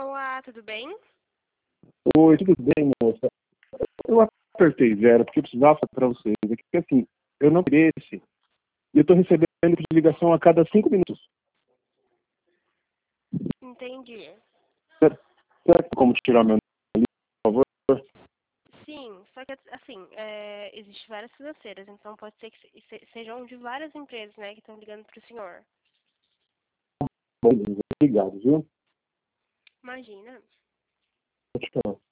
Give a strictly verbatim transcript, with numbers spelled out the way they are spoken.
Olá, tudo bem? Oi, tudo bem, moça? Eu apertei zero porque eu precisava para vocês. É que assim, eu não esse e eu estou recebendo de ligação a cada cinco minutos. Entendi. Será será que tem como tirar meu nome, por favor? Sim, só que assim, é, existem várias financeiras, então pode ser que se- se- sejam de várias empresas, né, que estão ligando para o senhor. Bom, obrigado, viu? Imagina. Tchau.